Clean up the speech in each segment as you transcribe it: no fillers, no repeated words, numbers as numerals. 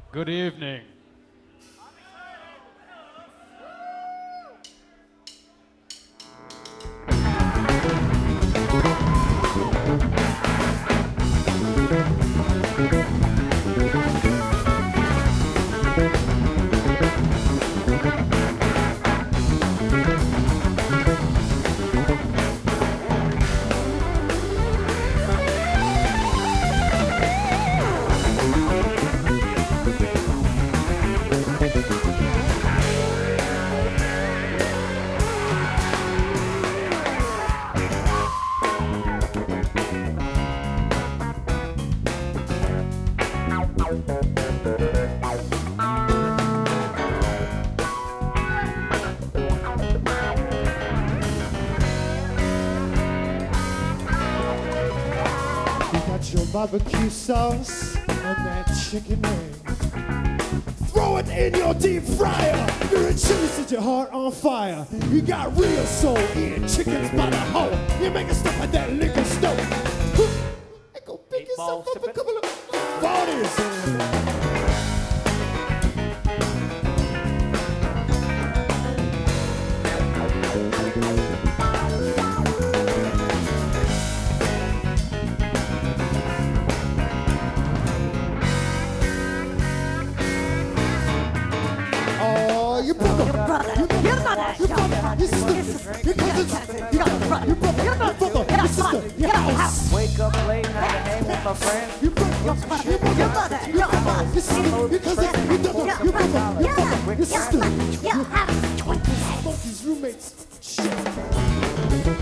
Good evening. Your barbecue sauce and that chicken wing. Throw it in your deep fryer. You're a chili, set your heart on fire. You got real soul eating chickens by the whole. You make it stuff like that liquor stove. I go pick yourself up a couple of bodies. Your brother, your mother, your sister, your cousins, your brother, your sister, your house. Wake up late, have a hang with my friends. Your brother, your mother, your sister, your cousin, your brother, your sister, your house. Monkey's roommates. Shit.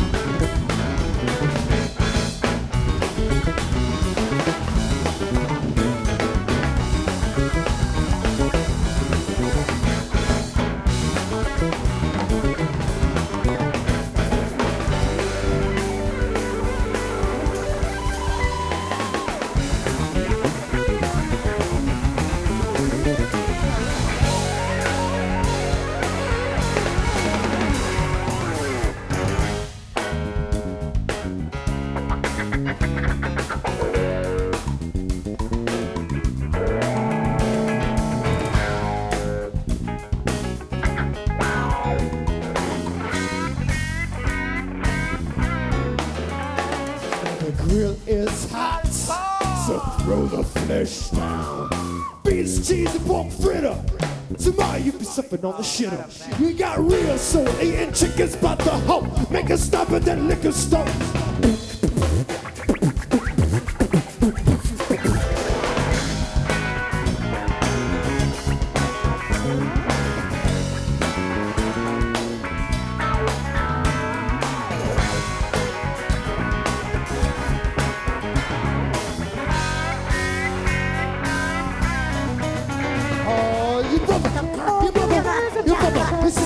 The grill is hot, so throw the flesh down. Beans, cheese, and pork fritter. Tomorrow you be sipping on the shitter. You got real soul eating chickens by the hoe. Make a stop at that liquor store.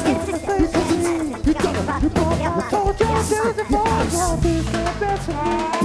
Your brother, your sister, your cousins, your brother, your daughter, your house.